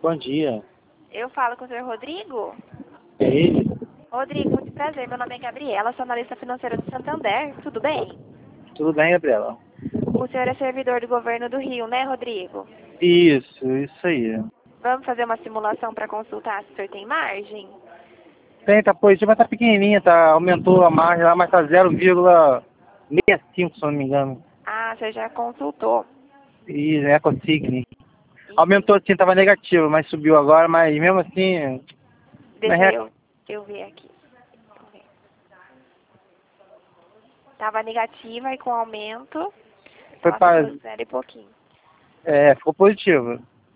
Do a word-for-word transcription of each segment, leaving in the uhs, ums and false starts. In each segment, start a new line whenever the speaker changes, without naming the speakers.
Bom dia.
Eu falo com o senhor Rodrigo?
É ele?
Rodrigo, muito prazer. Meu nome é Gabriela, sou analista financeira do Santander. Tudo bem?
Tudo bem, Gabriela?
O senhor é servidor do governo do Rio, né, Rodrigo?
Isso, isso aí.
Vamos fazer uma simulação para consultar se o senhor tem margem?
Tem, tá positiva, mas tá pequenininha, tá, aumentou a margem lá, mas tá zero vírgula sessenta e cinco, se não me engano.
Ah, o senhor já consultou.
E é consigne. Aumentou sim, tava negativo, mas subiu agora, mas mesmo assim...
Deixa
mas é-
eu, eu ver aqui. Vamos ver. Tava negativa e com aumento,
Foi
ela
para...
ficou zero e pouquinho.
É, ficou positivo.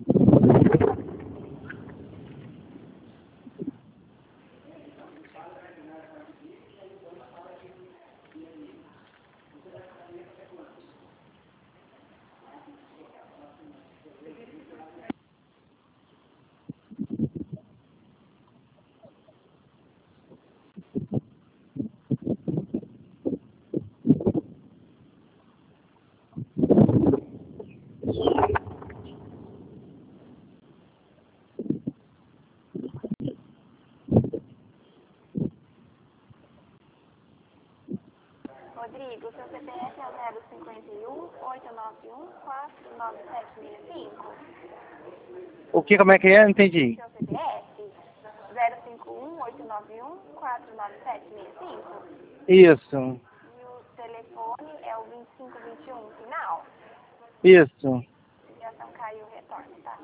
Rodrigo, seu C P F é o zero cinco um, oito nove um, quatro nove sete seis cinco.
O que, como é que é? Não entendi.
Seu C P F? zero cinco um, oito nove um, quatro nove sete seis cinco.
Isso,
E o telefone é o vinte e cinco vinte e um, final.
isso.
Ligação caiu, retorno, tá?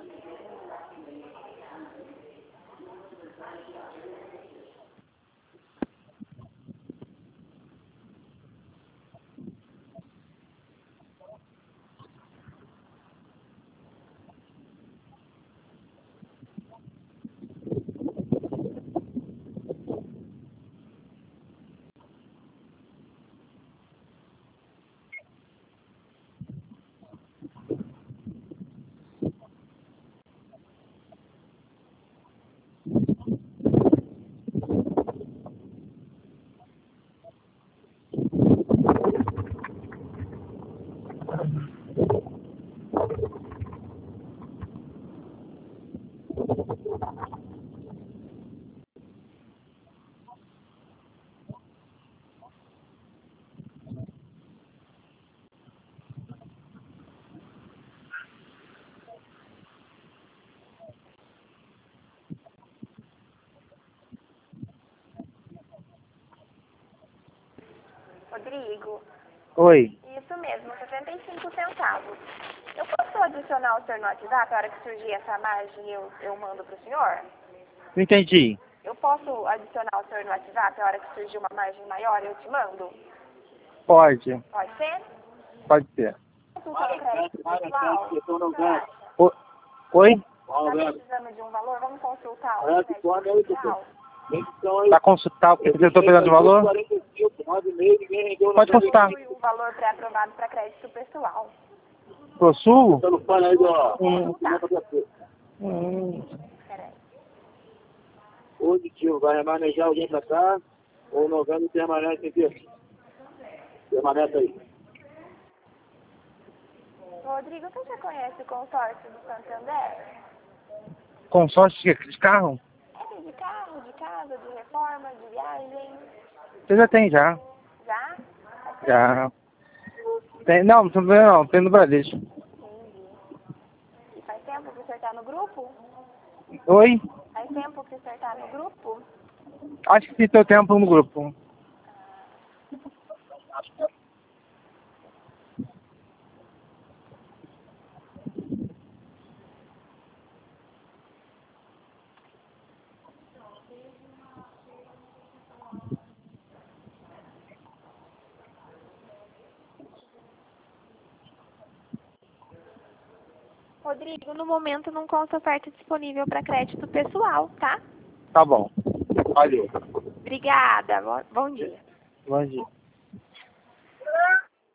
Rodrigo,
Oi.
isso mesmo, setenta e cinco centavos. Eu posso adicionar o senhor no WhatsApp, a hora que surgir essa margem eu, eu mando pro senhor?
Não entendi.
Eu posso adicionar o senhor no WhatsApp, a hora que surgir uma margem maior eu te mando?
Pode,
Pode ser?
pode ser.
Consulta no crédito pessoal?
O- Oi?
Tá precisando de um valor? Vamos consultar o crédito pessoal?
Para consultar o que você está pegando de valor? Pode consultar.
Possui um valor pré-aprovado para crédito pessoal.
Pro sul?
Hum. Tá.
Hum.
Peraí.
Positivo, vai remanejar alguém pra cá, ou novembro permanece aqui. Permanece aí.
Rodrigo, você já conhece o consórcio do Santander?
Consórcio de de carro?
É de carro, de casa, de reforma, de viagem?
Você já tem, já.
Já?
Já. Tem, não, não, não, tem no Bradesco.
Entendi. E faz tempo que o senhor está no grupo?
Oi?
Faz tempo que o senhor está no grupo?
Acho que tem teu tempo no grupo.
Rodrigo, no momento não consta oferta disponível para crédito pessoal, tá?
Tá bom. Valeu.
Obrigada. Bom, bom dia.
Bom dia.